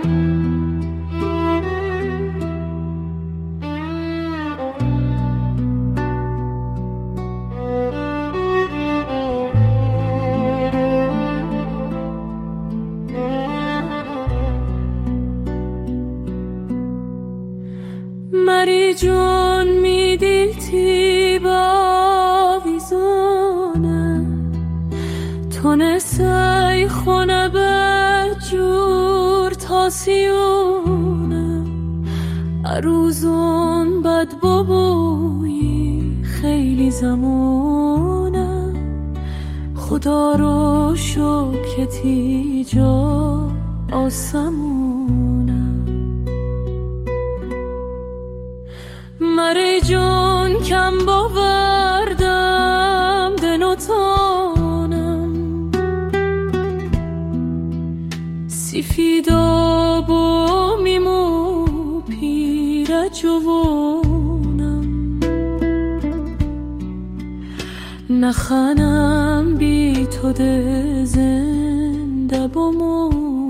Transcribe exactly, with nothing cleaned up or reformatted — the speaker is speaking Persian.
مری جون می دیلتی با ویزونه تونسای خونه به جور تاسیونه عروزون بد بابویی خیلی زمونه خدا رو شکتی جا آسمونه مری جون کم باوردم دنوتانم سفیدا با میمو پیر جوانم نخنم بی تو ده زنده بمون